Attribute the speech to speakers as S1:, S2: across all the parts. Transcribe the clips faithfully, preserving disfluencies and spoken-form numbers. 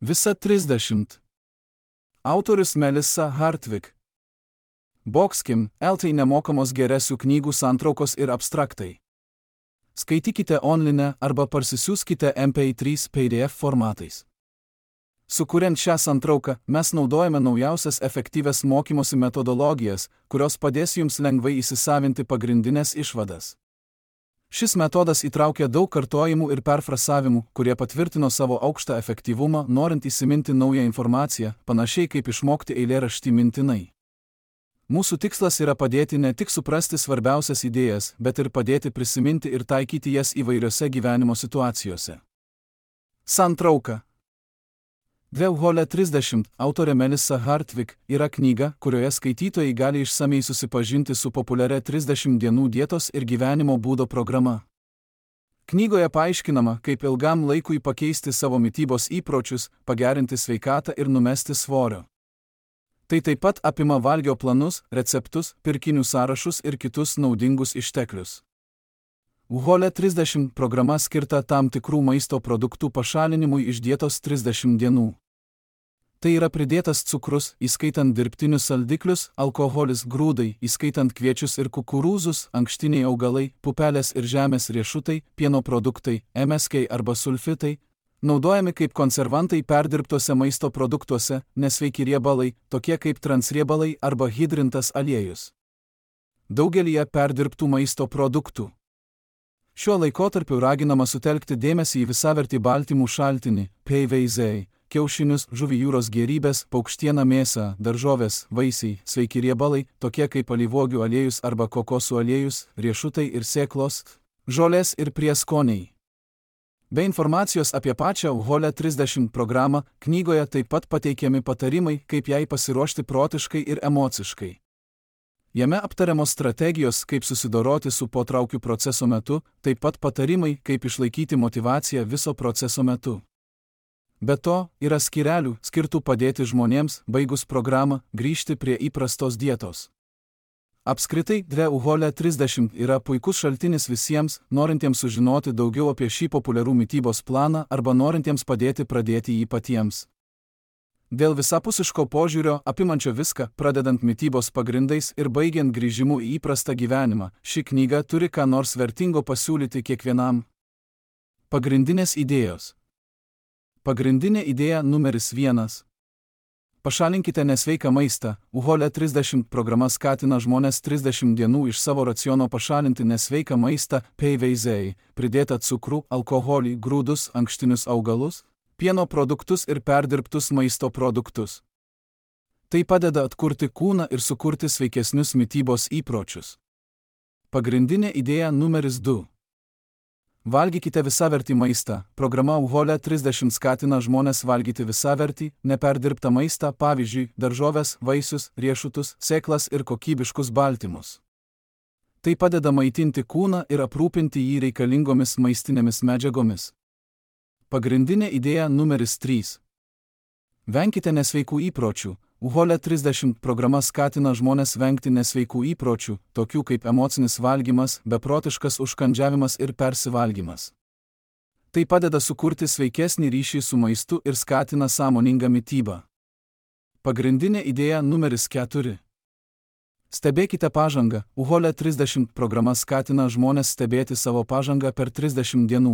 S1: Visa trisdešimt. Autorius Melissa Hartwig. Boxkim, L T nemokamos geresių knygų santraukos ir abstraktai. Skaitykite online arba parsisiųskite M P trys P D F formatais. Sukuriant šią santrauką, mes naudojame naujausias efektyvias mokymosi metodologijas, kurios padės jums lengvai įsisavinti pagrindinės išvadas. Šis metodas įtraukia daug kartojimų ir perfrasavimų, kurie patvirtino savo aukštą efektyvumą, norint įsiminti naują informaciją, panašiai kaip išmokti eilėraštį mintinai. Mūsų tikslas yra padėti ne tik suprasti svarbiausias idėjas, bet ir padėti prisiminti ir taikyti jas įvairiose gyvenimo situacijose. Santrauka. Dveuholė trisdešimt, autorė Melissa Hartwig, yra knyga, kurioje skaitytojai gali išsamiai susipažinti su populiaria trisdešimt dienų dietos ir gyvenimo būdo programa. Knygoje paaiškinama, kaip ilgam laikui pakeisti savo mitybos įpročius, pagerinti sveikatą ir numesti svorio. Tai taip pat apima valgio planus, receptus, pirkinių sąrašus ir kitus naudingus išteklius. Uholė trisdešimt programa skirta tam tikrų maisto produktų pašalinimui iš dietos trisdešimt dienų. Tai yra pridėtas cukrus, įskaitant dirbtinius saldiklius, alkoholis, grūdai, įskaitant kviečius ir kukurūzus, ankštiniai augalai, pupelės ir žemės riešutai, pieno produktai, M S K arba sulfitai, naudojami kaip konservantai perdirbtuose maisto produktuose, nesveiki riebalai, tokie kaip transriebalai arba hidrintas aliejus. Daugelyje perdirbtų maisto produktų. Šiuo laikotarpiu raginama sutelkti dėmesį į visavertį baltymų šaltinį, P V Z, kiaušinius, žuvį jūros gėrybės, paukštieną mėsą, daržovės, vaisiai, sveiki riebalai, tokie kaip alyvuogių aliejus arba kokosų aliejus, riešutai ir sėklos, žolės ir prieskoniai. Be informacijos apie pačią Uholė trisdešimt programą, knygoje taip pat pateikiami patarimai, kaip jai pasiruošti protiškai ir emociškai. Jame aptariamos strategijos, kaip susidoroti su potraukių proceso metu, taip pat patarimai, kaip išlaikyti motyvaciją viso proceso metu. Be to, yra skyrelių, skirtų padėti žmonėms, baigus programą, grįžti prie įprastos dietos. Apskritai, Dveuholė trisdešimt yra puikus šaltinis visiems, norintiems sužinoti daugiau apie šį populiarų mitybos planą arba norintiems padėti pradėti jį patiems. Dėl visapusiško požiūrio, apimančio viską, pradedant mitybos pagrindais ir baigiant grįžimu į įprastą gyvenimą, ši knyga turi ką nors vertingo pasiūlyti kiekvienam. Pagrindinės idėjos. Pagrindinė idėja numeris vienas. Pašalinkite nesveiką maistą. Uholė trisdešimt programa skatina žmones trisdešimt dienų iš savo raciono pašalinti nesveiką maistą, P V Z, pridėtą cukrų, alkoholį, grūdus, ankštinius augalus, pieno produktus ir perdirbtus maisto produktus. Tai padeda atkurti kūną ir sukurti sveikesnius mitybos įpročius. Pagrindinė idėja numeris du. Valgykite visavertį maistą. Programa Uholė trisdešimt skatina žmones valgyti visavertį, neperdirbtą maistą, pavyzdžiui, daržoves, vaisius, riešutus, sėklas ir kokybiškus baltymus. Tai padeda maitinti kūną ir aprūpinti jį reikalingomis maistinėmis medžiagomis. Pagrindinė idėja numeris trys. Venkite nesveikų įpročių. Uholė trisdešimt programa skatina žmones vengti nesveikų įpročių, tokių kaip emocinis valgymas, beprotiškas užkandžiavimas ir persivalgymas. Tai padeda sukurti sveikesnį ryšį su maistu ir skatina sąmoningą mitybą. Pagrindinė idėja numeris keturi. Stebėkite pažangą. Uholė trisdešimt programa skatina žmones stebėti savo pažangą per trisdešimt dienų.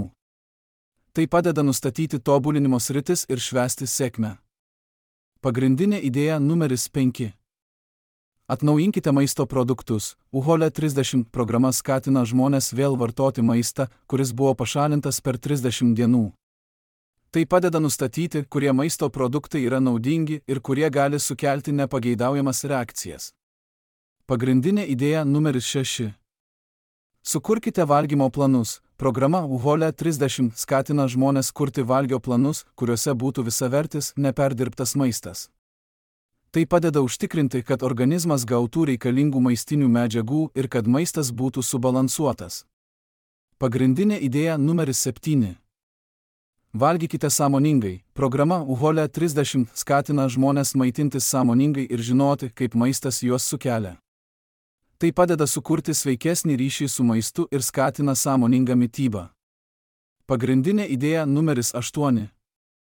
S1: Tai padeda nustatyti tobulinimo sritis ir švęsti sėkmę. Pagrindinė idėja numeris penki. Atnaujinkite maisto produktus. Uholė trisdešimt programa skatina žmones vėl vartoti maistą, kuris buvo pašalintas per trisdešimt dienų. Tai padeda nustatyti, kurie maisto produktai yra naudingi ir kurie gali sukelti nepageidaujamas reakcijas. Pagrindinė idėja numeris šeši. Sukurkite valgymo planus. Programa Uholė trisdešimt skatina žmones kurti valgio planus, kuriuose būtų visavertis, neperdirbtas maistas. Tai padeda užtikrinti, kad organizmas gautų reikalingų maistinių medžiagų ir kad maistas būtų subalansuotas. Pagrindinė idėja numeris septyni. Valgykite sąmoningai. Programa Uholė trisdešimt skatina žmones maitintis sąmoningai ir žinoti, kaip maistas juos sukelia. Tai padeda sukurti sveikesnį ryšį su maistu ir skatina sąmoningą mitybą. Pagrindinė idėja numeris aštuoni.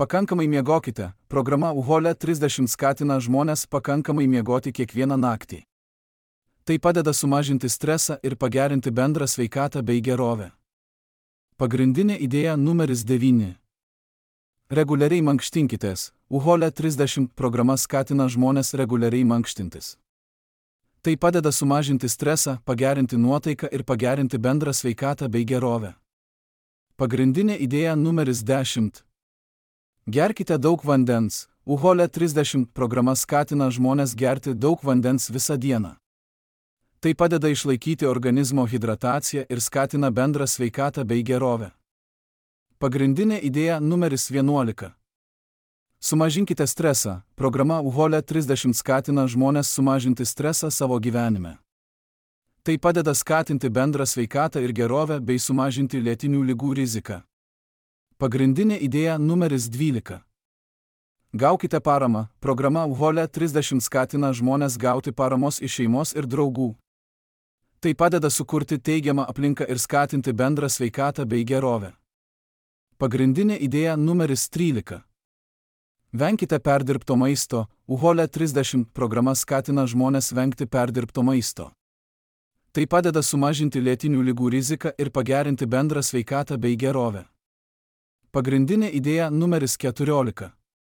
S1: Pakankamai miegokite. Programa U H O L E trisdešimt skatina žmones pakankamai miegoti kiekvieną naktį. Tai padeda sumažinti stresą ir pagerinti bendrą sveikatą bei gerovę. Pagrindinė idėja numeris devyni. Reguliariai mankštinkitės. U H O L E trisdešimt programa skatina žmones reguliariai mankštintis. Tai padeda sumažinti stresą, pagerinti nuotaiką ir pagerinti bendrą sveikatą bei gerovę. Pagrindinė idėja numeris dešimt. Gerkite daug vandens. U H O L E trisdešimt programa skatina žmones gerti daug vandens visą dieną. Tai padeda išlaikyti organizmo hidrataciją ir skatina bendrą sveikatą bei gerovę. Pagrindinė idėja numeris vienuolika. Sumažinkite stresą. Programa U H O L E trisdešimt skatina žmones sumažinti stresą savo gyvenime. Tai padeda skatinti bendrą sveikatą ir gerovę bei sumažinti lėtinių ligų riziką. Pagrindinė idėja numeris dvylika. Gaukite paramą. Programa U H O L E trisdešimt skatina žmones gauti paramos iš šeimos ir draugų. Tai padeda sukurti teigiamą aplinką ir skatinti bendrą sveikatą bei gerovę. Pagrindinė idėja numeris trylika. Venkite perdirbto maisto. U H O L E trisdešimt programa skatina žmones vengti perdirbto maisto. Tai padeda sumažinti lėtinių ligų riziką ir pagerinti bendrą sveikatą bei gerovę. Pagrindinė idėja numeris keturiolika.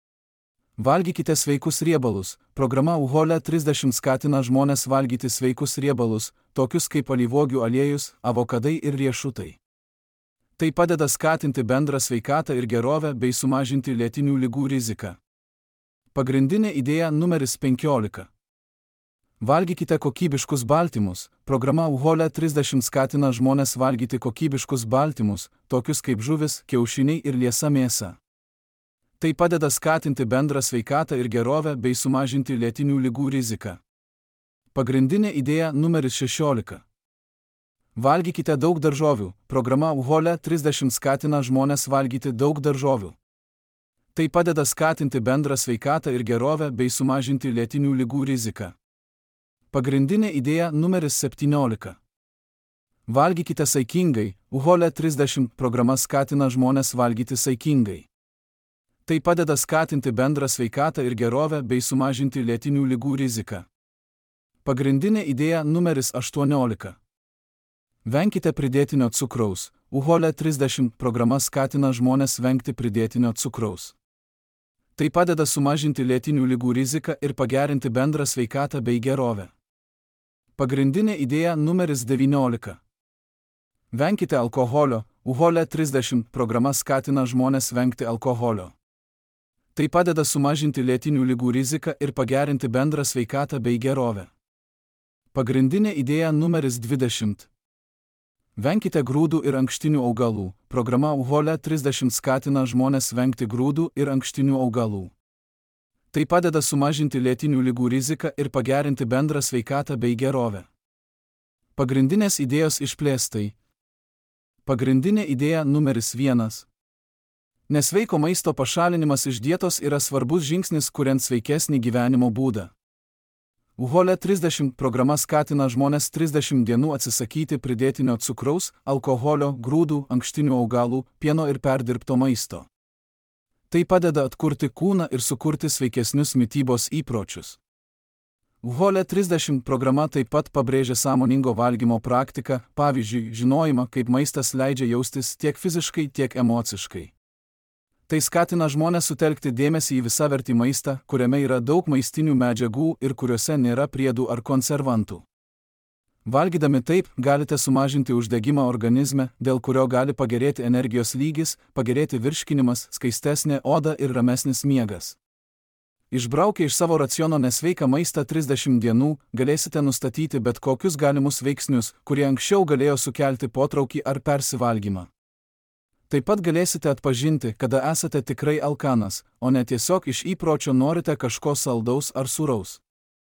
S1: Valgykite sveikus riebalus. Programa U H O L E trisdešimt skatina žmones valgyti sveikus riebalus, tokius kaip alyvuogių aliejus, avokadai ir riešutai. Tai padeda skatinti bendrą sveikatą ir gerovę bei sumažinti lėtinių ligų riziką. Pagrindinė idėja numeris penkiolika. Valgykite kokybiškus baltymus. Programa U H O L E trisdešimt skatina žmones valgyti kokybiškus baltymus, tokius kaip žuvis, kiaušiniai ir liesa mėsa. Tai padeda skatinti bendrą sveikatą ir gerovę bei sumažinti lėtinių ligų riziką. Pagrindinė idėja numeris šešiolika. Valgykite daug daržovių. Programa U H O L E trisdešimt skatina žmones valgyti daug daržovių. Tai padeda skatinti bendrą sveikatą ir gerovę bei sumažinti lėtinių ligų riziką. Pagrindinė idėja numeris septyniolika. Valgykite saikingai. U H O L E trisdešimt programa skatina žmones valgyti saikingai. Tai padeda skatinti bendrą sveikatą ir gerovę bei sumažinti lėtinių ligų riziką. Pagrindinė idėja numeris aštuoniolika. Venkite pridėtinio cukraus. U H O L E trisdešimt programa skatina žmones vengti pridėtinio cukraus. Tai padeda sumažinti lėtinių ligų riziką ir pagerinti bendrą sveikatą bei gerovę. Pagrindinė idėja numeris devyniolika. Venkite alkoholio. U H O L E trisdešimt programa skatina žmones vengti alkoholio. Tai padeda sumažinti lėtinių ligų riziką ir pagerinti bendrą sveikatą bei gerovę. Pagrindinė idėja numeris dvidešimt. Venkite grūdų ir ankštinių augalų. Programa U H O L E trisdešimt skatina žmones vengti grūdų ir ankštinių augalų. Tai padeda sumažinti lėtinių ligų riziką ir pagerinti bendrą sveikatą bei gerovę. Pagrindinės idėjos išplėstai. Pagrindinė idėja numeris vienas. Nesveiko maisto pašalinimas iš dietos yra svarbus žingsnis kuriant sveikesnį gyvenimo būdą. U H O L E trisdešimt programa skatina žmones trisdešimt dienų atsisakyti pridėtinio cukraus, alkoholio, grūdų, ankštinių augalų, pieno ir perdirbto maisto. Tai padeda atkurti kūną ir sukurti sveikesnius mitybos įpročius. U H O L E trisdešimt programa taip pat pabrėžia sąmoningo valgymo praktiką, pavyzdžiui, žinojimą, kaip maistas leidžia jaustis tiek fiziškai, tiek emociškai. Tai skatina žmones sutelkti dėmesį į visavertį maistą, kuriame yra daug maistinių medžiagų ir kuriuose nėra priedų ar konservantų. Valgydami taip, galite sumažinti uždegimą organizme, dėl kurio gali pagerėti energijos lygis, pagerėti virškinimas, skaistesnė oda ir ramesnis miegas. Išbraukę iš savo raciono nesveiką maistą trisdešimt dienų, galėsite nustatyti bet kokius galimus veiksnius, kurie anksčiau galėjo sukelti potraukį ar persivalgymą. Taip pat galėsite atpažinti, kada esate tikrai alkanas, o ne tiesiog iš įpročio norite kažko saldaus ar sūraus.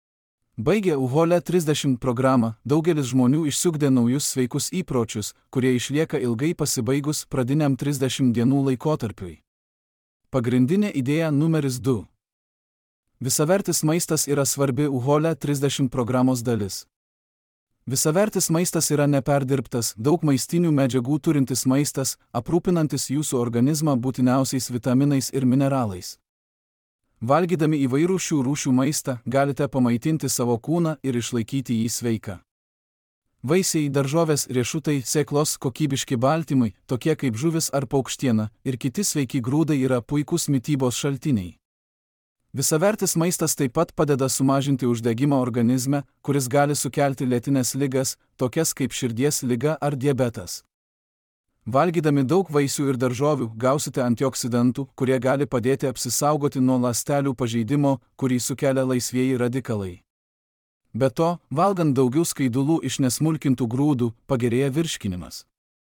S1: Baigę U H O L E trisdešimt programą, daugelis žmonių išsiugdė naujus sveikus įpročius, kurie išlieka ilgai pasibaigus pradiniam trisdešimt dienų laikotarpiui. Pagrindinė idėja numeris du. Visavertis maistas yra svarbi U H O L E trisdešimt programos dalis. Visavertis maistas yra neperdirbtas, daug maistinių medžiagų turintis maistas, aprūpinantis jūsų organizmą būtiniausiais vitaminais ir mineralais. Valgydami įvairių šių rūšių maistą, galite pamaitinti savo kūną ir išlaikyti jį sveiką. Vaisiai, daržovės, riešutai, sėklos, kokybiški baltymai, tokie kaip žuvis ar paukštiena, ir kiti sveiki grūdai yra puikūs mitybos šaltiniai. Visavertis maistas taip pat padeda sumažinti uždegimą organizme, kuris gali sukelti lėtines ligas, tokias kaip širdies liga ar diabetas. Valgydami daug vaisių ir daržovių gausite antioksidantų, kurie gali padėti apsisaugoti nuo ląstelių pažeidimo, kurį sukelia laisvieji radikalai. Be to, valgant daugiau skaidulų iš nesmulkintų grūdų, pagerėja virškinimas.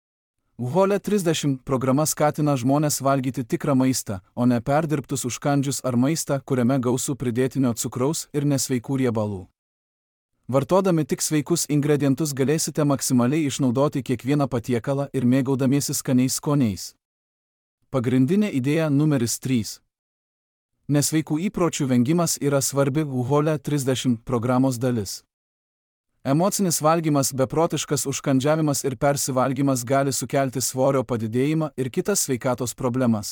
S1: U H O L E trisdešimt programa skatina žmones valgyti tikrą maistą, o ne perdirbtus užkandžius ar maistą, kuriame gausu pridėtinio cukraus ir nesveikų riebalų. Vartodami tik sveikus ingredientus galėsite maksimaliai išnaudoti kiekvieną patiekalą ir mėgaudamiesi skaniais skoniais. Pagrindinė idėja numeris trys. Nesveikų įpročių vengimas yra svarbi U H O L E trisdešimt programos dalis. Emocinis valgymas, beprotiškas užkandžiavimas ir persivalgymas gali sukelti svorio padidėjimą ir kitas sveikatos problemas.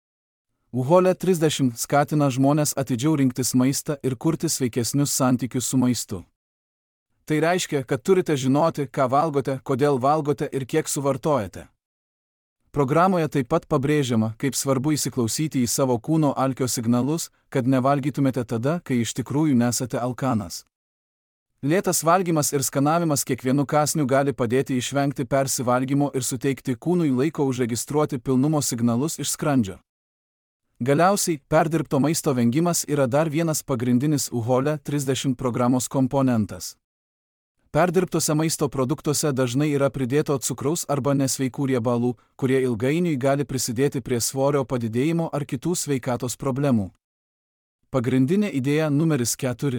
S1: U H O L E trisdešimt skatina žmones atidžiau rinktis maistą ir kurti sveikesnius santykius su maistu. Tai reiškia, kad turite žinoti, ką valgote, kodėl valgote ir kiek suvartojate. Programoje taip pat pabrėžiama, kaip svarbu įsiklausyti į savo kūno alkio signalus, kad nevalgytumėte tada, kai iš tikrųjų nesate alkanas. Lėtas valgymas ir skanavimas kiekvienu kąsniu gali padėti išvengti persivalgymo ir suteikti kūnui laiko užregistruoti pilnumo signalus iš skrandžio. Galiausiai, perdirbto maisto vengimas yra dar vienas pagrindinis U H O L E trisdešimt programos komponentas. Perdirbtose maisto produktuose dažnai yra pridėto cukraus arba nesveikų riebalų, kurie ilgainiui gali prisidėti prie svorio padidėjimo ar kitų sveikatos problemų. Pagrindinė idėja numeris keturi.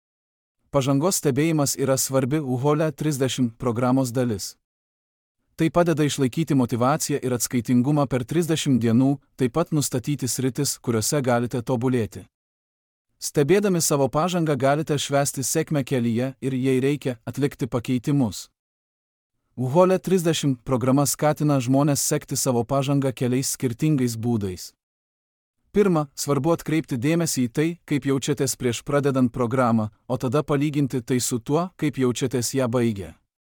S1: Pažangos stebėjimas yra svarbi U H O L E trisdešimt programos dalis. Tai padeda išlaikyti motyvaciją ir atskaitingumą per trisdešimt dienų, taip pat nustatyti sritis, kuriuose galite tobulėti. Stebėdami savo pažangą galite švęsti sėkmę kelyje ir, jei reikia, atlikti pakeitimus. U H O L E trisdešimt programa skatina žmones sekti savo pažangą keliais skirtingais būdais. Pirma, svarbu atkreipti dėmesį į tai, kaip jaučiatės prieš pradedant programą, o tada palyginti tai su tuo, kaip jaučiatės ją baigę.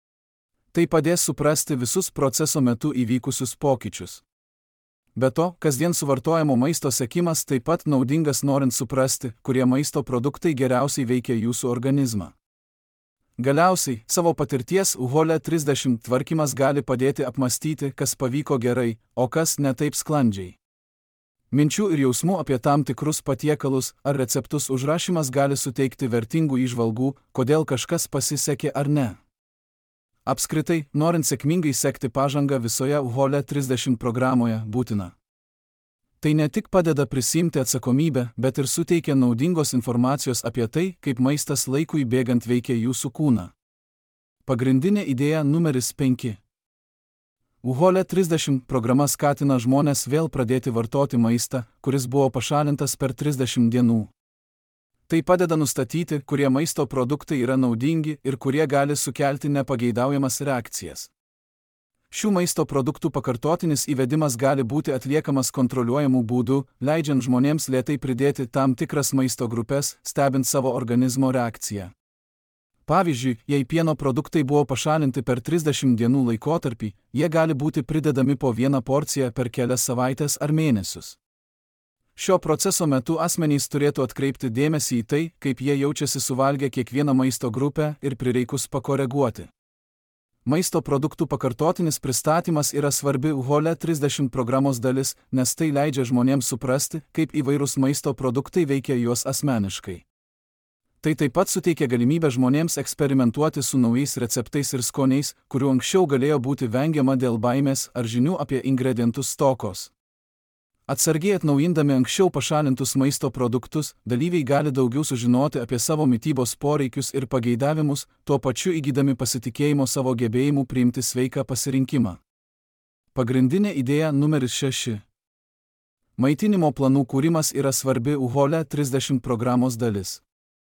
S1: Tai padės suprasti visus proceso metu įvykusius pokyčius. Be to, kasdien suvartojamo maisto sekimas taip pat naudingas norint suprasti, kurie maisto produktai geriausiai veikia jūsų organizmą. Galiausiai, savo patirties U H O L E trisdešimt tvarkymas gali padėti apmastyti, kas pavyko gerai, o kas ne taip sklandžiai. Minčių ir jausmų apie tam tikrus patiekalus ar receptus užrašymas gali suteikti vertingų įžvalgų, kodėl kažkas pasisekė ar ne. Apskritai, norint sėkmingai sekti pažangą visoje U H O L E trisdešimt programoje, būtina. Tai ne tik padeda prisiimti atsakomybę, bet ir suteikia naudingos informacijos apie tai, kaip maistas laikui bėgant veikia jūsų kūną. Pagrindinė idėja numeris penki. U H O L E trisdešimt programa skatina žmones vėl pradėti vartoti maistą, kuris buvo pašalintas per trisdešimt dienų. Tai padeda nustatyti, kurie maisto produktai yra naudingi ir kurie gali sukelti nepageidaujamas reakcijas. Šių maisto produktų pakartotinis įvedimas gali būti atliekamas kontroliuojamų būdų, leidžiant žmonėms lėtai pridėti tam tikras maisto grupės, stebint savo organizmo reakciją. Pavyzdžiui, jei pieno produktai buvo pašalinti per trisdešimt dienų laikotarpį, jie gali būti pridedami po vieną porciją per kelias savaites ar mėnesius. Šio proceso metu asmenys turėtų atkreipti dėmesį į tai, kaip jie jaučiasi suvalgę kiekvieną maisto grupę ir prireikus pakoreguoti. Maisto produktų pakartotinis pristatymas yra svarbi U H O L E trisdešimt programos dalis, nes tai leidžia žmonėms suprasti, kaip įvairūs maisto produktai veikia juos asmeniškai. Tai taip pat suteikia galimybę žmonėms eksperimentuoti su naujais receptais ir skoniais, kurių anksčiau galėjo būti vengiama dėl baimės ar žinių apie ingredientus stokos. Atsargiai atnaujindami anksčiau pašalintus maisto produktus, dalyviai gali daugiau sužinoti apie savo mitybos poreikius ir pageidavimus, tuo pačiu įgydami pasitikėjimo savo gebėjimu priimti sveiką pasirinkimą. Pagrindinė idėja numeris šeši. Maitinimo planų kūrimas yra svarbi U H O L E trisdešimt programos dalis.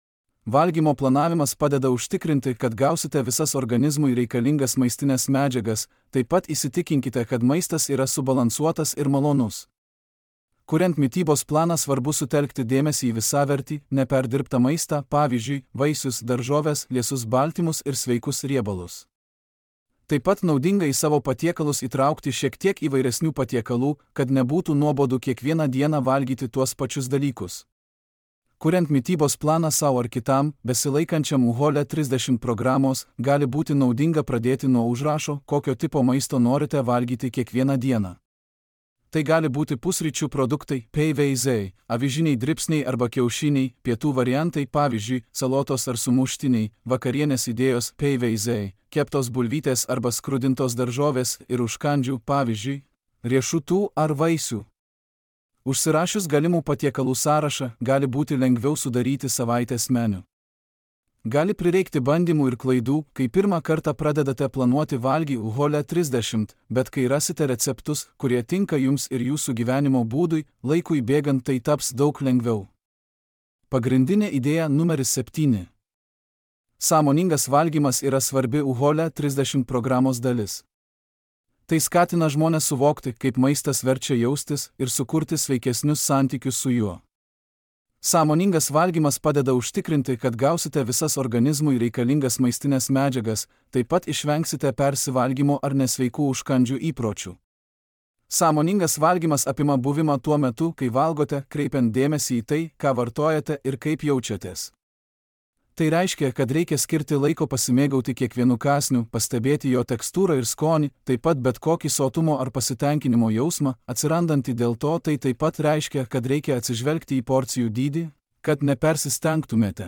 S1: Valgymo planavimas padeda užtikrinti, kad gausite visas organizmui reikalingas maistinės medžiagas, taip pat įsitikinkite, kad maistas yra subalansuotas ir malonus. Kuriant mitybos planą, svarbu sutelkti dėmesį į visavertį, neperdirbtą maistą, pavyzdžiui, vaisius, daržoves, liesus baltymus ir sveikus riebalus. Taip pat naudinga į savo patiekalus įtraukti šiek tiek įvairesnių patiekalų, kad nebūtų nuobodu kiekvieną dieną valgyti tuos pačius dalykus. Kuriant mitybos planą savo ar kitam, besilaikančiam U H O L E trisdešimt programos, gali būti naudinga pradėti nuo užrašo, kokio tipo maisto norite valgyti kiekvieną dieną. Tai gali būti pusryčių produktai, peiveizai, avižiniai dribsniai arba kiaušiniai, pietų variantai, pavyzdžiui, salotos ar sumuštiniai, vakarienės idėjos, peiveizai, keptos bulvytės arba skrudintos daržovės ir užkandžių, pavyzdžiui, riešutų ar vaisių. Užsirašius galimų patiekalų sąrašą, gali būti lengviau sudaryti savaitės meniu. Gali prireikti bandymų ir klaidų, kai pirmą kartą pradedate planuoti valgį U H O L E trisdešimt, bet kai rasite receptus, kurie tinka jums ir jūsų gyvenimo būdui, laikui bėgant tai taps daug lengviau. Pagrindinė idėja numeris septyni. Sąmoningas valgymas yra svarbi U H O L E trisdešimt programos dalis. Tai skatina žmones suvokti, kaip maistas verčia jaustis ir sukurti sveikesnius santykius su juo. Sąmoningas valgymas padeda užtikrinti, kad gausite visas organizmui reikalingas maistinės medžiagas, taip pat išvengsite persivalgymo ar nesveikų užkandžių įpročių. Sąmoningas valgymas apima buvimą tuo metu, kai valgote, kreipiant dėmesį į tai, ką vartojate ir kaip jaučiatės. Tai reiškia, kad reikia skirti laiko pasimėgauti kiekvienu kąsniu, pastebėti jo tekstūrą ir skonį, taip pat bet kokį sotumo ar pasitenkinimo jausmą, atsirandantį dėl to, tai taip pat reiškia, kad reikia atsižvelgti į porcijų dydį, kad nepersistengtumėte.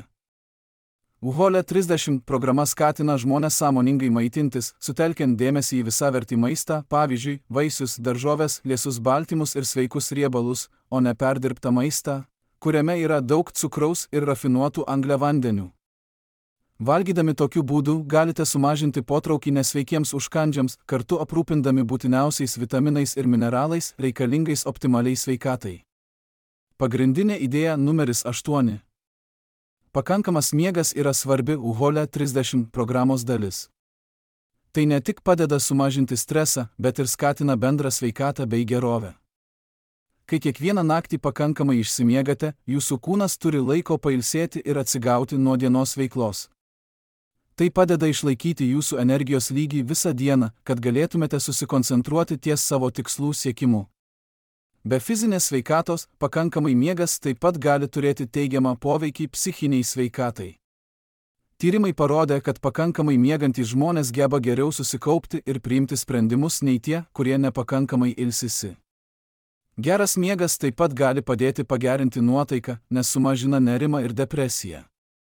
S1: U H O L E trisdešimt programa skatina žmones sąmoningai maitintis, sutelkiant dėmesį į visavertį maistą, pavyzdžiui, vaisius, daržoves, liesus baltymus ir sveikus riebalus, o ne perdirbtą maistą, kuriame yra daug cukraus ir rafinuotų angliavandenių. Valgydami tokiu būdu galite sumažinti potraukį nesveikiems užkandžiams, kartu aprūpindami būtiniausiais vitaminais ir mineralais reikalingais optimaliai sveikatai. Pagrindinė idėja numeris aštuoni. Pakankamas miegas yra svarbi U H O L E trisdešimt programos dalis. Tai ne tik padeda sumažinti stresą, bet ir skatina bendrą sveikatą bei gerovę. Kai kiekvieną naktį pakankamai išsimiegate, jūsų kūnas turi laiko pailsėti ir atsigauti nuo dienos veiklos. Tai padeda išlaikyti jūsų energijos lygį visą dieną, kad galėtumėte susikoncentruoti ties savo tikslų siekimu. Be fizinės sveikatos, pakankamai miegas taip pat gali turėti teigiamą poveikį psichiniai sveikatai. Tyrimai parodė, kad pakankamai miegantys žmonės geba geriau susikaupti ir priimti sprendimus nei tie, kurie nepakankamai ilsisi. Geras miegas taip pat gali padėti pagerinti nuotaiką, nes sumažina nerimą ir depresiją.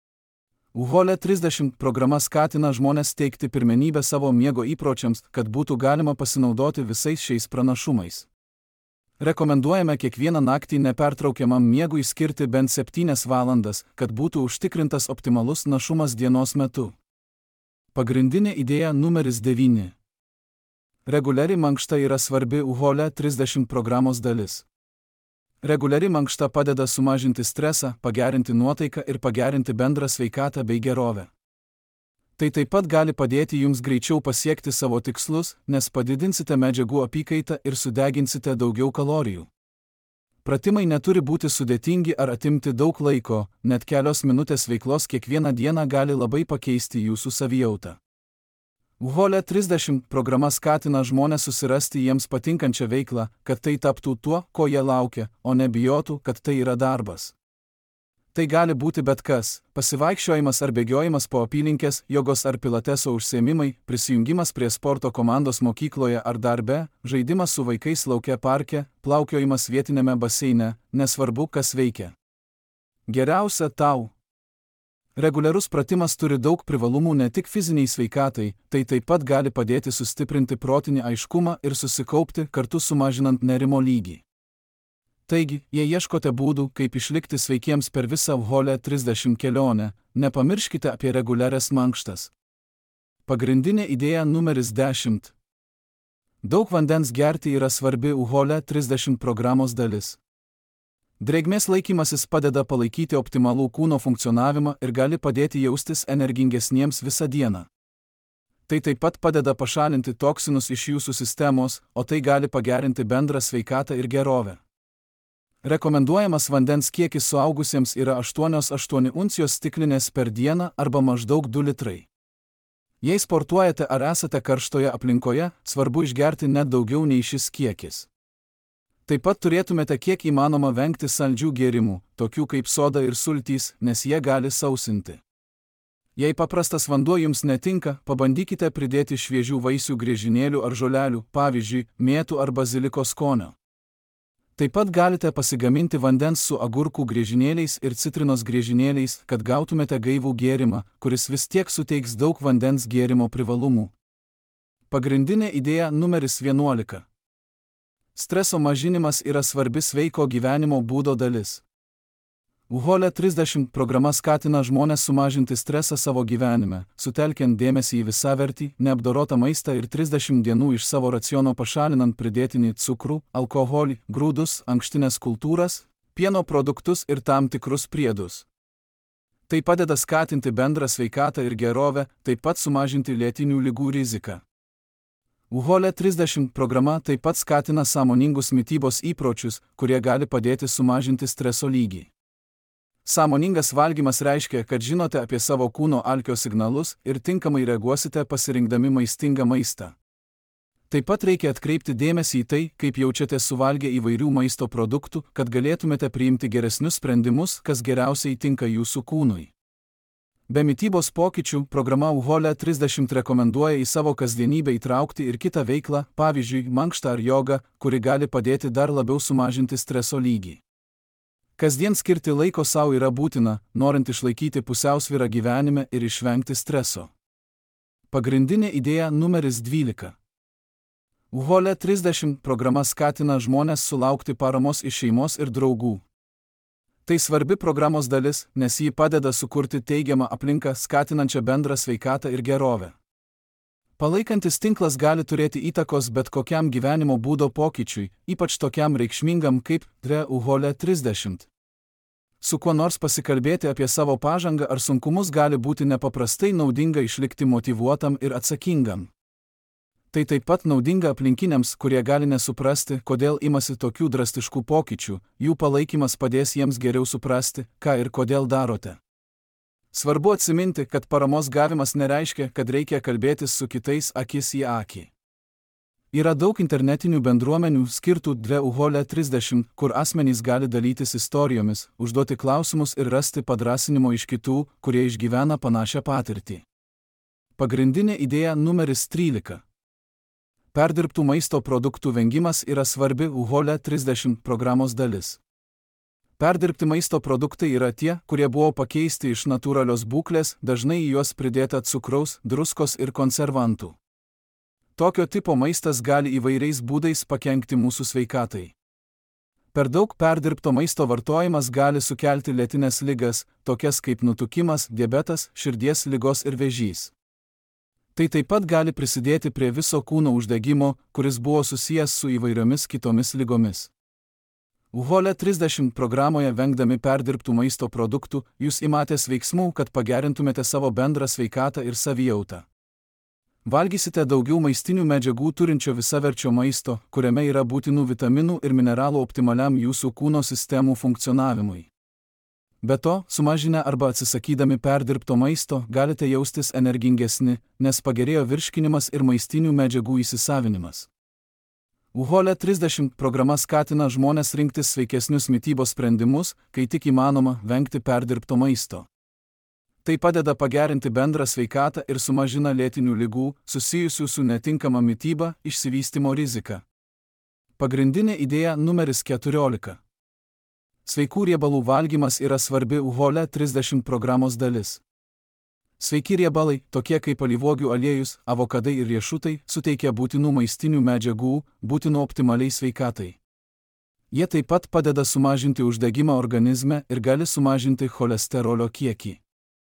S1: U H O L E trisdešimt programa skatina žmones teikti pirmenybę savo miego įpročiams, kad būtų galima pasinaudoti visais šiais pranašumais. Rekomenduojame kiekvieną naktį nepertraukiamam miegui skirti bent septynias valandas, kad būtų užtikrintas optimalus našumas dienos metu. Pagrindinė idėja numeris devyni. Reguliari mankšta yra svarbi U H O L E trisdešimt programos dalis. Reguliari mankšta padeda sumažinti stresą, pagerinti nuotaiką ir pagerinti bendrą sveikatą bei gerovę. Tai taip pat gali padėti jums greičiau pasiekti savo tikslus, nes padidinsite medžiagų apykaitą ir sudeginsite daugiau kalorijų. Pratimai neturi būti sudėtingi ar atimti daug laiko, net kelios minutės veiklos kiekvieną dieną gali labai pakeisti jūsų savijautą. U H O L E trisdešimt programa skatina žmones susirasti jiems patinkančią veiklą, kad tai taptų tuo, ko jie laukia, o ne bijotų, kad tai yra darbas. Tai gali būti bet kas – pasivaikščiojimas ar bėgiojimas po apylinkės, jogos ar pilateso užsiėmimai, prisijungimas prie sporto komandos mokykloje ar darbe, žaidimas su vaikais lauke parke, plaukiojimas vietinėme baseine, nesvarbu, kas veikia. Geriausia tau. Reguliarus pratimas turi daug privalumų ne tik fiziniai sveikatai, tai taip pat gali padėti sustiprinti protinį aiškumą ir susikaupti, kartu sumažinant nerimo lygį. Taigi, jei ieškote būdų, kaip išlikti sveikiems per visą U H O L E trisdešimt kelionę, nepamirškite apie reguliarias mankštas. Pagrindinė idėja numeris dešimt. Daug vandens gerti yra svarbi U H O L E trisdešimt programos dalis. Drėgmės laikymasis padeda palaikyti optimalų kūno funkcionavimą ir gali padėti jaustis energingesniems visą dieną. Tai taip pat padeda pašalinti toksinus iš jūsų sistemos, o tai gali pagerinti bendrą sveikatą ir gerovę. Rekomenduojamas vandens kiekis suaugusiems yra aštuoni aštuoni uncijos stiklinės per dieną arba maždaug du litrai. Jei sportuojate ar esate karštoje aplinkoje, svarbu išgerti net daugiau nei šis kiekis. Taip pat turėtumėte kiek įmanoma vengti saldžių gėrimų, tokių kaip soda ir sultys, nes jie gali sausinti. Jei paprastas vanduo jums netinka, pabandykite pridėti šviežių vaisių griežinėlių ar žolelių, pavyzdžiui, mėtų ar baziliko skonio. Taip pat galite pasigaminti vandens su agurkų griežinėliais ir citrinos griežinėliais, kad gautumėte gaivų gėrimą, kuris vis tiek suteiks daug vandens gėrimo privalumų. Pagrindinė idėja numeris vienuolika. Streso mažinimas yra svarbi sveiko gyvenimo būdo dalis. U H O L E trisdešimt programa skatina žmones sumažinti stresą savo gyvenime, sutelkiant dėmesį į visavertį, neapdorotą maistą ir trisdešimt dienų iš savo raciono pašalinant pridėtinį cukrų, alkoholį, grūdus, ankštines kultūras, pieno produktus ir tam tikrus priedus. Tai padeda skatinti bendrą sveikatą ir gerovę, taip pat sumažinti lėtinių ligų riziką. U H O L E trisdešimt programa taip pat skatina sąmoningus mitybos įpročius, kurie gali padėti sumažinti streso lygį. Sąmoningas valgymas reiškia, kad žinote apie savo kūno alkio signalus ir tinkamai reaguosite pasirinkdami maistingą maistą. Taip pat reikia atkreipti dėmesį į tai, kaip jaučiatės suvalgę įvairių maisto produktų, kad galėtumėte priimti geresnius sprendimus, kas geriausiai tinka jūsų kūnui. Be mitybos pokyčių, programa U H O L E trisdešimt rekomenduoja į savo kasdienybę įtraukti ir kitą veiklą, pavyzdžiui, mankštą ar jogą, kuri gali padėti dar labiau sumažinti streso lygį. Kasdien skirti laiko savo yra būtina, norint išlaikyti pusiausvyrą gyvenime ir išvengti streso. Pagrindinė idėja numeris dvylika. U H O L E trisdešimt programa skatina žmones sulaukti paramos iš šeimos ir draugų. Tai svarbi programos dalis, nes ji padeda sukurti teigiamą aplinką, skatinančią bendrą sveikatą ir gerovę. Palaikantis tinklas gali turėti įtakos bet kokiam gyvenimo būdo pokyčiui, ypač tokiam reikšmingam kaip U H O L E trisdešimt. Su kuo nors pasikalbėti apie savo pažangą ar sunkumus gali būti nepaprastai naudinga išlikti motyvuotam ir atsakingam. Tai taip pat naudinga aplinkiniams, kurie gali nesuprasti, kodėl imasi tokių drastiškų pokyčių, jų palaikymas padės jiems geriau suprasti, ką ir kodėl darote. Svarbu atsiminti, kad paramos gavimas nereiškia, kad reikia kalbėtis su kitais akis į akį. Yra daug internetinių bendruomenių skirtų U H O L E trisdešimt, kur asmenys gali dalytis istorijomis, užduoti klausimus ir rasti padrasinimo iš kitų, kurie išgyvena panašią patirtį. Pagrindinė idėja numeris trylika. Perdirbtų maisto produktų vengimas yra svarbi U H O L E trisdešimt programos dalis. Perdirbti maisto produktai yra tie, kurie buvo pakeisti iš natūralios būklės, dažnai į juos pridėta cukraus, druskos ir konservantų. Tokio tipo maistas gali įvairiais būdais pakenkti mūsų sveikatai. Per daug perdirbto maisto vartojimas gali sukelti lėtines ligas, tokias kaip nutukimas, diabetas, širdies ligos ir vėžys. Tai taip pat gali prisidėti prie viso kūno uždegimo, kuris buvo susijęs su įvairiomis kitomis ligomis. U H O L E trisdešimt programoje vengdami perdirbtų maisto produktų, jūs imatės veiksmų, kad pagerintumėte savo bendrą sveikatą ir savijautą. Valgysite daugiau maistinių medžiagų turinčio visaverčio maisto, kuriame yra būtinų vitaminų ir mineralų optimaliam jūsų kūno sistemų funkcionavimui. Be to, sumažinę arba atsisakydami perdirbto maisto, galite jaustis energingesni, nes pagerėjo virškinimas ir maistinių medžiagų įsisavinimas. U H O L E trisdešimt programa skatina žmones rinktis sveikesnius mitybos sprendimus, kai tik įmanoma vengti perdirbto maisto. Tai padeda pagerinti bendrą sveikatą ir sumažina lėtinių ligų, susijusių su netinkama mityba, išsivystymo riziką. Pagrindinė idėja numeris keturiolika. Sveikų riebalų valgymas yra svarbi U H O L E trisdešimt programos dalis. Sveiki riebalai, tokie kaip alyvuogių aliejus, avokadai ir riešutai, suteikia būtinų maistinių medžiagų, būtinų optimaliai sveikatai. Jie taip pat padeda sumažinti uždegimą organizme ir gali sumažinti cholesterolio kiekį.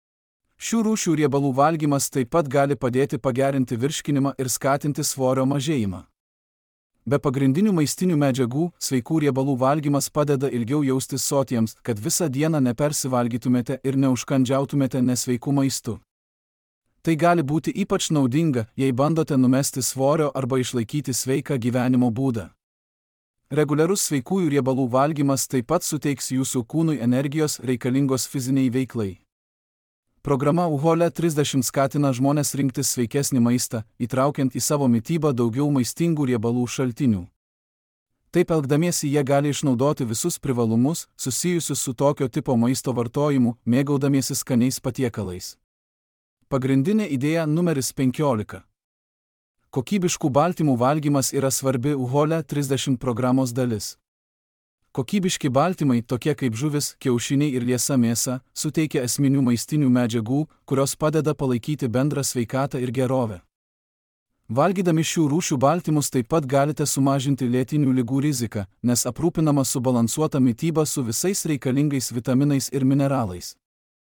S1: Šių rūšių riebalų valgymas taip pat gali padėti pagerinti virškinimą ir skatinti svorio mažėjimą. Be pagrindinių maistinių medžiagų, sveikų riebalų valgymas padeda ilgiau jaustis sotiems, kad visą dieną nepersivalgytumėte ir neužkandžiautumėte nesveikų maistų. Tai gali būti ypač naudinga, jei bandote numesti svorio arba išlaikyti sveiką gyvenimo būdą. Reguliarus sveikųjų riebalų valgymas taip pat suteiks jūsų kūnui energijos reikalingos fiziniai veiklai. Programa U H O L E trisdešimt skatina žmones rinktis sveikesnį maistą, įtraukiant į savo mitybą daugiau maistingų riebalų šaltinių. Taip elgdamiesi jie gali išnaudoti visus privalumus, susijusius su tokio tipo maisto vartojimu, mėgaudamiesi skaniais patiekalais. Pagrindinė idėja numeris penkiolika. Kokybiškų baltymų valgymas yra svarbi U H O L E trisdešimt programos dalis. Kokybiški baltymai, tokie kaip žuvis, kiaušiniai ir liesa mėsa, suteikia esminių maistinių medžiagų, kurios padeda palaikyti bendrą sveikatą ir gerovę. Valgydami šių rūšių baltymus taip pat galite sumažinti lėtinių ligų riziką, nes aprūpinama subalansuota mityba su visais reikalingais vitaminais ir mineralais.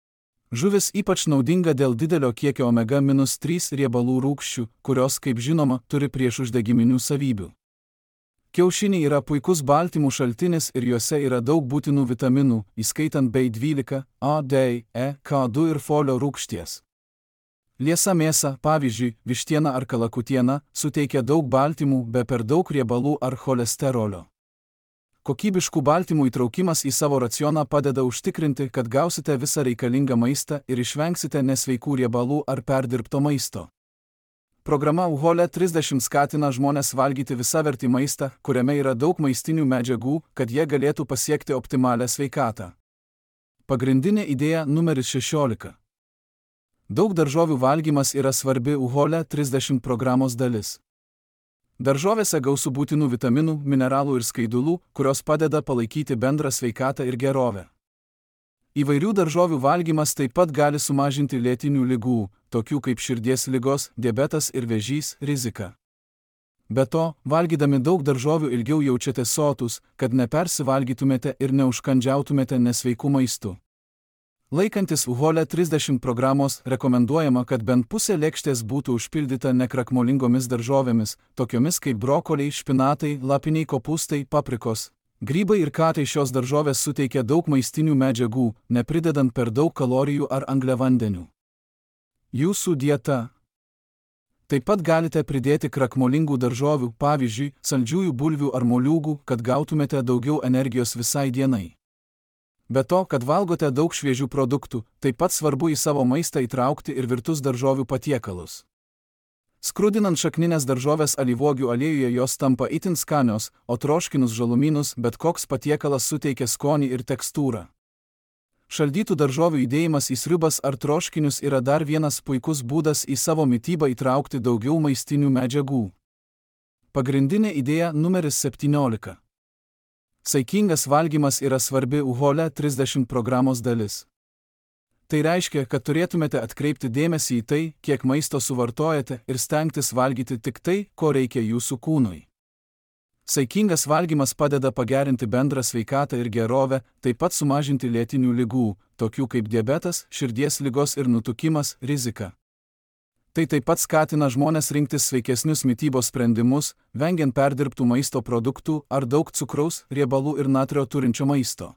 S1: Žuvis ypač naudinga dėl didelio kiekio omega trys riebalų rūgščių, kurios, kaip žinoma, turi priešuždegiminių savybių. Kiaušiniai yra puikus baltymų šaltinis ir juose yra daug būtinų vitaminų, įskaitant B dvylika, A, D, E, K du ir folio rūgšties. Liesa mėsa, pavyzdžiui, vištiena ar kalakutiena, suteikia daug baltymų be per daug riebalų ar cholesterolio. Kokybiškų baltymų įtraukimas į savo racioną padeda užtikrinti, kad gausite visą reikalingą maistą ir išvengsite nesveikų riebalų ar perdirbto maisto. Programa U H O L E trisdešimt skatina žmones valgyti visavertį maistą, kuriame yra daug maistinių medžiagų, kad jie galėtų pasiekti optimalią sveikatą. Pagrindinė idėja numeris šešiolika. Daug daržovių valgymas yra svarbi U H O L E trisdešimt programos dalis. Daržovėse gausu būtinų vitaminų, mineralų ir skaidulų, kurios padeda palaikyti bendrą sveikatą ir gerovę. Įvairių daržovių valgymas taip pat gali sumažinti lėtinių ligų, tokių kaip širdies ligos, diabetas ir vėžys, riziką. Be to, valgydami daug daržovių ilgiau jaučiate sotus, kad nepersivalgytumėte ir neužkandžiautumėte nesveikų maistų. Laikantis U H O L E trisdešimt programos, rekomenduojama, kad bent pusė lėkštės būtų užpildyta nekrakmolingomis daržovėmis, tokiomis kaip brokoliai, špinatai, lapiniai kopūstai, paprikos. Grybai ir katai šios daržovės suteikia daug maistinių medžiagų, nepridedant per daug kalorijų ar angliavandenių. Jūsų dieta. Taip pat galite pridėti krakmolingų daržovių, pavyzdžiui, saldžiųjų bulvių ar moliūgų, kad gautumėte daugiau energijos visai dienai. Be to, kad valgote daug šviežių produktų, taip pat svarbu į savo maistą įtraukti ir virtus daržovių patiekalus. Skrudinant šakninės daržovės alyvuogių aliejuje jos tampa itin skanios, o troškinus žalumynus bet koks patiekalas suteikia skonį ir tekstūrą. Šaldytų daržovių įdėjimas į sriubas ar troškinius yra dar vienas puikus būdas į savo mitybą įtraukti daugiau maistinių medžiagų. Pagrindinė idėja numeris septyniolika. Saikingas valgymas yra svarbi U H O L E trisdešimt programos dalis. Tai reiškia, kad turėtumėte atkreipti dėmesį į tai, kiek maisto suvartojate ir stengtis valgyti tik tai, ko reikia jūsų kūnui. Saikingas valgymas padeda pagerinti bendrą sveikatą ir gerovę, taip pat sumažinti lėtinių ligų, tokių kaip diabetas, širdies ligos ir nutukimas, riziką. Tai taip pat skatina žmones rinktis sveikesnius mitybos sprendimus, vengiant perdirbtų maisto produktų ar daug cukraus, riebalų ir natrio turinčio maisto.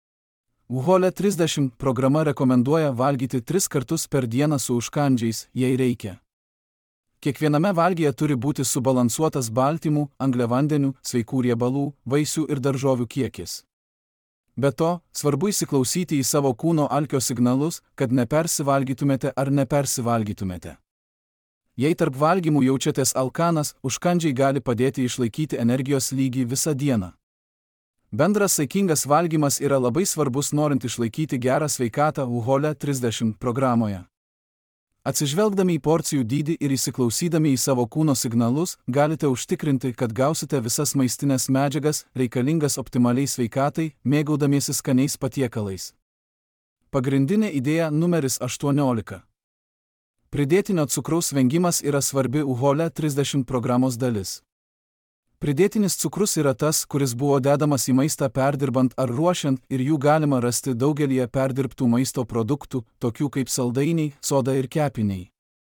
S1: U H O L E trisdešimt programa rekomenduoja valgyti tris kartus per dieną su užkandžiais, jei reikia. Kiekviename valgyje turi būti subalansuotas baltymų, angliavandenių, sveikų riebalų, vaisių ir daržovių kiekis. Be to, svarbu įsiklausyti į savo kūno alkio signalus, kad nepersivalgytumėte ar nepersivalgytumėte. Jei tarp valgymų jaučiatės alkanas, užkandžiai gali padėti išlaikyti energijos lygį visą dieną. Bendras saikingas valgymas yra labai svarbus norint išlaikyti gerą sveikatą U H O L E trisdešimt programoje. Atsižvelgdami į porcijų dydį ir įsiklausydami į savo kūno signalus, galite užtikrinti, kad gausite visas maistinės medžiagas, reikalingas optimaliai sveikatai, mėgaudamiesi skaniais patiekalais. Pagrindinė idėja numeris aštuoniolika. Pridėtinio cukraus vengimas yra svarbi U H O L E trisdešimt programos dalis. Pridėtinis cukrus yra tas, kuris buvo dedamas į maistą perdirbant ar ruošiant ir jų galima rasti daugelyje perdirbtų maisto produktų, tokių kaip saldainiai, soda ir kepiniai.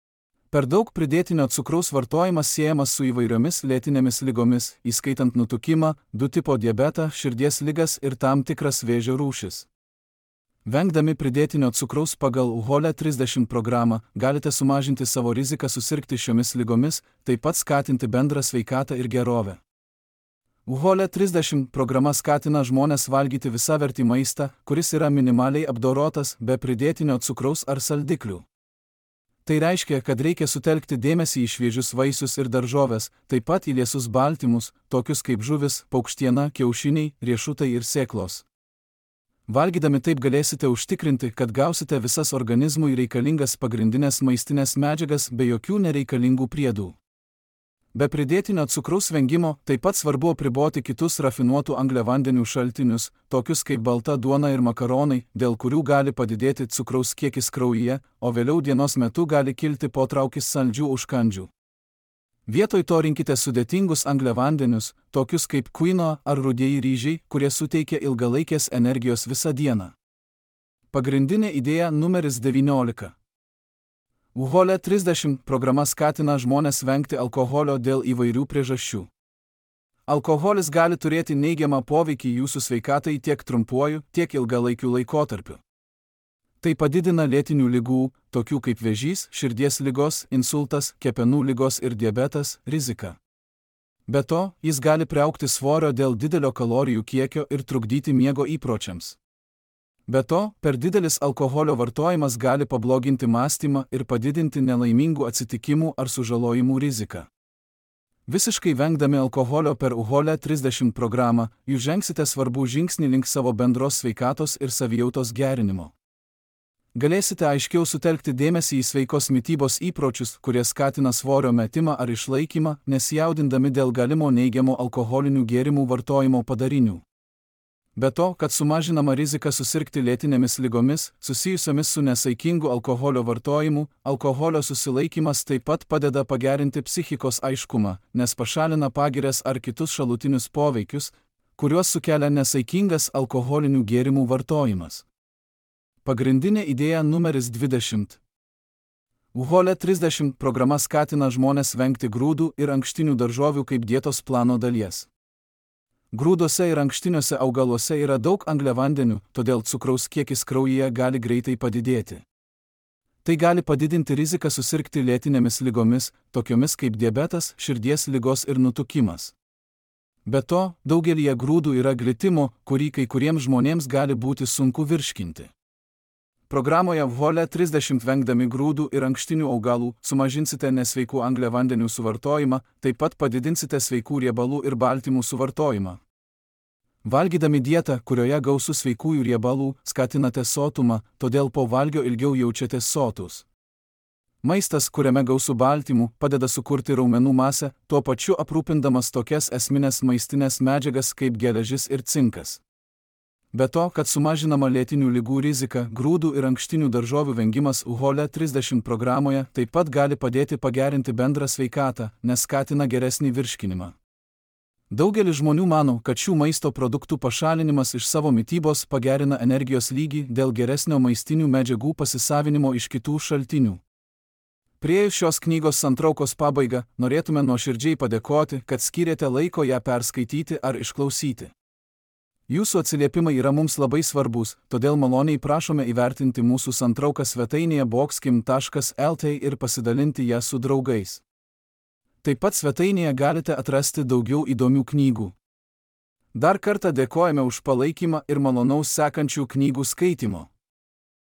S1: Per daug pridėtinio cukraus vartojimas siejamas su įvairiomis lėtinėmis ligomis, įskaitant nutukimą, du tipo diabetą, širdies ligas ir tam tikras vėžio rūšis. Vengdami pridėtinio cukraus pagal U H O L E trisdešimt programą, galite sumažinti savo riziką susirgti šiomis ligomis, taip pat skatinti bendrą sveikatą ir gerovę. U H O L E trisdešimt programa skatina žmones valgyti visavertį maistą, kuris yra minimaliai apdorotas, be pridėtinio cukraus ar saldiklių. Tai reiškia, kad reikia sutelkti dėmesį į šviežius vaisius ir daržoves, taip pat į liesus baltymus, tokius kaip žuvis, paukštiena, kiaušiniai, riešutai ir sėklos. Valgydami taip galėsite užtikrinti, kad gausite visas organizmui reikalingas pagrindinės maistinės medžiagas be jokių nereikalingų priedų. Be pridėtinio cukraus vengimo taip pat svarbu apriboti kitus rafinuotų angliavandenių šaltinius, tokius kaip balta duona ir makaronai, dėl kurių gali padidėti cukraus kiekis kraujyje, o vėliau dienos metu gali kilti potraukis saldžių užkandžių. Vietoj to rinkite sudėtingus angliavandenius, tokius kaip kvinoa ar rudieji ryžiai, kurie suteikia ilgalaikės energijos visą dieną. Pagrindinė idėja numeris devyniolika. U H O L E trisdešimt programa skatina žmones vengti alkoholio dėl įvairių priežasčių. Alkoholis gali turėti neigiamą poveikį jūsų sveikatai tiek trumpuoju, tiek ilgalaikiu laikotarpiu. Tai padidina lėtinių ligų, tokių kaip vėžys, širdies ligos, insultas, kepenų ligos ir diabetas, riziką. Be to, jis gali priaugti svorio dėl didelio kalorijų kiekio ir trukdyti miego įpročiams. Be to, per didelis alkoholio vartojimas gali pabloginti mąstymą ir padidinti nelaimingų atsitikimų ar sužalojimų riziką. Visiškai vengdami alkoholio per U H O L E trisdešimt programą, jūs žengsite svarbų žingsnį link savo bendros sveikatos ir savijautos gerinimo. Galėsite aiškiau sutelkti dėmesį į sveikos mitybos įpročius, kurie skatina svorio metimą ar išlaikymą, nesijaudindami dėl galimo neigiamo alkoholinių gėrimų vartojimo padarinių. Be to, kad sumažinama rizika susirgti lėtinėmis ligomis, susijusiomis su nesaikingu alkoholio vartojimu, alkoholio susilaikymas taip pat padeda pagerinti psichikos aiškumą, nes pašalina pagirias ar kitus šalutinius poveikius, kuriuos sukelia nesaikingas alkoholinių gėrimų vartojimas. Pagrindinė idėja numeris dvidešimt. U H O L E trisdešimt programa skatina žmones vengti grūdų ir ankštinių daržovių kaip dietos plano dalies. Grūduose ir ankštiniuose augaluose yra daug angliavandenių, todėl cukraus kiekis kraujyje gali greitai padidėti. Tai gali padidinti riziką susirgti lėtinėmis ligomis, tokiomis kaip diabetas, širdies ligos ir nutukimas. Be to, daugelyje grūdų yra glitimo, kurį kai kuriems žmonėms gali būti sunku virškinti. Programoje U H O L E trisdešimt vengdami grūdų ir ankštinių augalų sumažinsite nesveikų angliavandenių suvartojimą, taip pat padidinsite sveikų riebalų ir baltymų suvartojimą. Valgydami dietą, kurioje gausu sveikųjų riebalų, skatinate sotumą, todėl po valgio ilgiau jaučiatės sotus. Maistas, kuriame gausu baltymų, padeda sukurti raumenų masę, tuo pačiu aprūpindamas tokias esminės maistinės medžiagas kaip geležis ir cinkas. Be to, kad sumažinama lėtinių ligų rizika, grūdų ir ankštinių daržovių vengimas U H O L E trisdešimt programoje taip pat gali padėti pagerinti bendrą sveikatą, nes skatina geresnį virškinimą. Daugelis žmonių mano, kad šių maisto produktų pašalinimas iš savo mitybos pagerina energijos lygį dėl geresnio maistinių medžiagų pasisavinimo iš kitų šaltinių. Priėjus šios knygos santraukos pabaigą, norėtume nuoširdžiai padėkoti, kad skyrėte laiko ją perskaityti ar išklausyti. Jūsų atsiliepimai yra mums labai svarbus, todėl maloniai prašome įvertinti mūsų santrauką svetainėje boxkim taškas L T ir pasidalinti ją su draugais. Taip pat svetainėje galite atrasti daugiau įdomių knygų. Dar kartą dėkojame už palaikymą ir malonaus sekančių knygų skaitimo.